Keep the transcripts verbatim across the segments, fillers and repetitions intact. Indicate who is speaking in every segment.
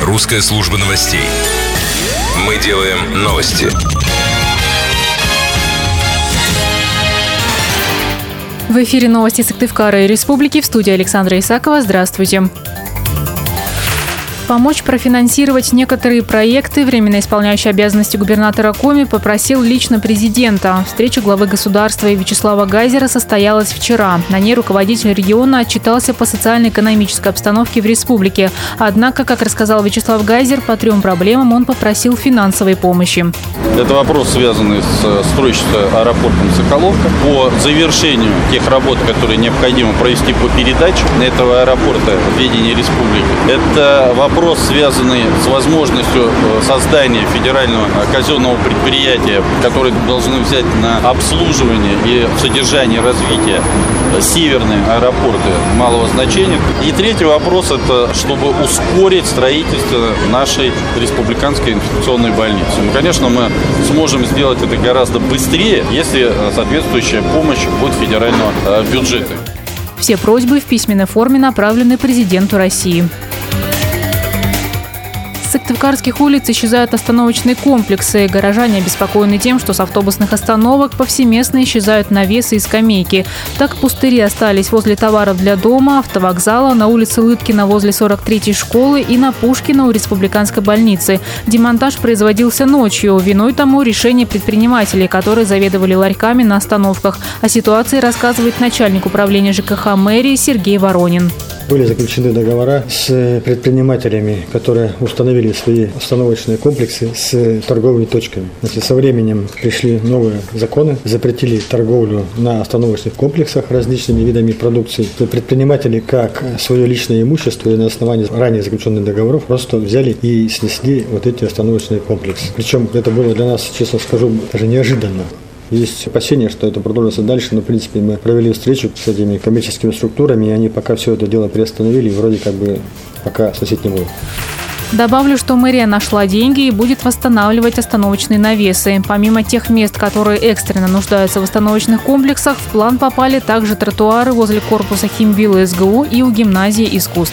Speaker 1: Русская служба новостей. Мы делаем новости.
Speaker 2: В эфире новости Сыктывкара и Республики. В студии Александра Исакова. Здравствуйте. Помочь профинансировать некоторые проекты временно исполняющий обязанности губернатора Коми попросил лично президента. Встреча главы государства и Вячеслава Гайзера состоялась вчера. На ней руководитель региона отчитался по социально-экономической обстановке в республике. Однако, как рассказал Вячеслав Гайзер, по трем проблемам он попросил финансовой помощи.
Speaker 3: Это вопрос, связанный с строительством аэропорта Соколовка. По завершению тех работ, которые необходимо провести по передаче этого аэропорта в ведение республики. Это вопрос Вопрос, связанный с возможностью создания федерального казенного предприятия, которое должны взять на обслуживание и содержание развития северные аэропорты малого значения. И третий вопрос – это чтобы ускорить строительство нашей республиканской инфекционной больницы. Ну, конечно, мы сможем сделать это гораздо быстрее, если соответствующая помощь будет федерального бюджета.
Speaker 2: Все просьбы в письменной форме направлены президенту России. С сыктывкарских улиц исчезают остановочные комплексы. Горожане обеспокоены тем, что с автобусных остановок повсеместно исчезают навесы и скамейки. Так пустыри остались возле товаров для дома, автовокзала, на улице Лыткина возле сорок третьей школы и на Пушкина у республиканской больницы. Демонтаж производился ночью. Виной тому решение предпринимателей, которые заведовали ларьками на остановках. О ситуации рассказывает начальник управления ЖКХ мэрии Сергей Воронин.
Speaker 4: Были заключены договора с предпринимателями, которые установили свои остановочные комплексы с торговыми точками. Значит, со временем пришли новые законы, запретили торговлю на остановочных комплексах различными видами продукции. Предприниматели, как свое личное имущество и на основании ранее заключенных договоров, просто взяли и снесли вот эти остановочные комплексы. Причем это было для нас, честно скажу, даже неожиданно. Есть опасения, что это продолжится дальше, но, в принципе, мы провели встречу с этими коммерческими структурами, и они пока все это дело приостановили, и вроде как бы пока сносить не будут.
Speaker 2: Добавлю, что мэрия нашла деньги и будет восстанавливать остановочные навесы. Помимо тех мест, которые экстренно нуждаются в остановочных комплексах, в план попали также тротуары возле корпуса химвилла СГУ и у гимназии искусств.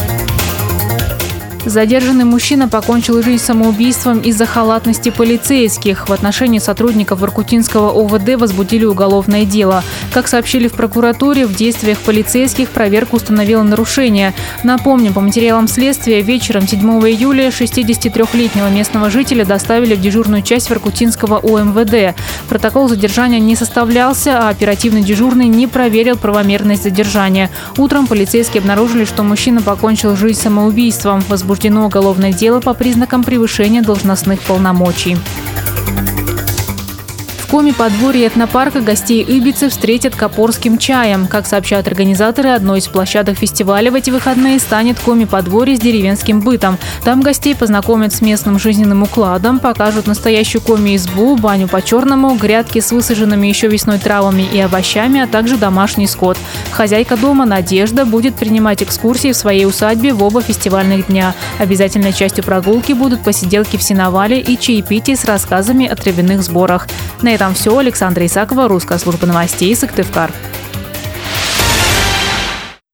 Speaker 2: Задержанный мужчина покончил жизнь самоубийством из-за халатности полицейских. В отношении сотрудников Воркутинского ОВД возбудили уголовное дело. Как сообщили в прокуратуре, в действиях полицейских проверка установила нарушение. Напомним, по материалам следствия, вечером седьмого июля шестидесятитрёхлетнего местного жителя доставили в дежурную часть Воркутинского ОМВД. Протокол задержания не составлялся, а оперативный дежурный не проверил правомерность задержания. Утром полицейские обнаружили, что мужчина покончил жизнь самоубийством. Возбуждено уголовное дело по признакам превышения должностных полномочий. В Коми-подворье этнопарка гостей Ибицы встретят копорским чаем. Как сообщают организаторы, одной из площадок фестиваля в эти выходные станет Коми-подворье с деревенским бытом. Там гостей познакомят с местным жизненным укладом, покажут настоящую коми-избу, баню по-черному, грядки с высаженными еще весной травами и овощами, а также домашний скот. Хозяйка дома Надежда будет принимать экскурсии в своей усадьбе в оба фестивальных дня. Обязательной частью прогулки будут посиделки в сеновале и чаепитие с рассказами о травяных сборах. На этом все. Александра Исакова, Русская служба новостей, Сыктывкар.